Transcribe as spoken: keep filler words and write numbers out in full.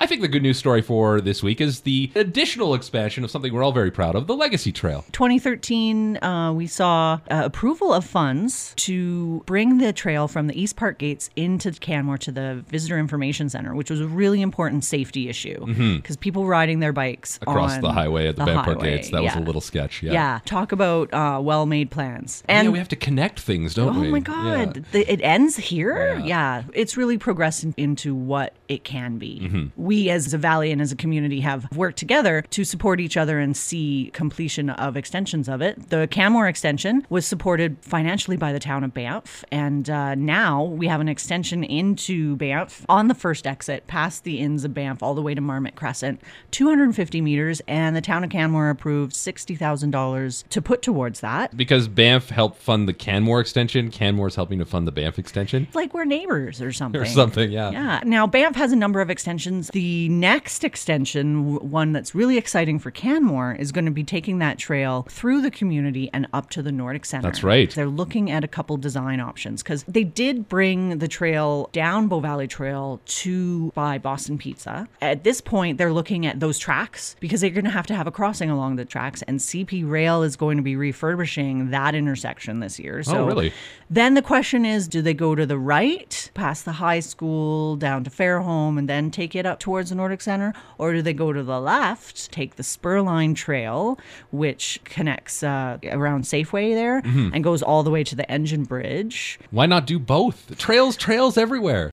I think the good news story for this week is the additional expansion of something we're all very proud of, the Legacy Trail. twenty thirteen, uh, we saw uh, approval of funds to bring the trail from the East Park Gates into Canmore to the Visitor Information Center, which was a really important safety issue because mm-hmm. people riding their bikes across on the highway at the, the Banff Park Gates. That yeah. was a little sketch. Yeah. Yeah. Talk about uh, well-made plans. And yeah, we have to connect things, don't oh we? Oh my God. Yeah. The, it ends here? Yeah. yeah. It's really progressed into what it can be. Mm-hmm. We as a valley and as a community have worked together to support each other and see completion of extensions of it. The Canmore extension was supported financially by the town of Banff. And uh, now we have an extension into Banff on the first exit past the inns of Banff all the way to Marmot Crescent, two hundred fifty meters. And the town of Canmore approved sixty thousand dollars to put towards that. Because Banff helped fund the Canmore extension, Canmore's helping to fund the Banff extension. Like we're neighbors or something. Or something, yeah. Yeah. Now, Banff has a number of extensions. The next extension, one that's really exciting for Canmore, is going to be taking that trail through the community and up to the Nordic Center. That's right. They're looking at a couple design options because they did bring the trail down Bow Valley Trail to by Boston Pizza. At this point, they're looking at those tracks because they're going to have to have a crossing along the tracks, and C P Rail is going to be refurbishing that intersection this year. So oh, really? Then the question is, do they go to the right, past the high school, down to Fairholme, and then take it up towards the Nordic Center? Or do they go to the left, take the Spurline Trail, which connects uh, around Safeway there, mm-hmm. and goes all the way to the Engine Bridge? Why not do both? Trails, trails everywhere.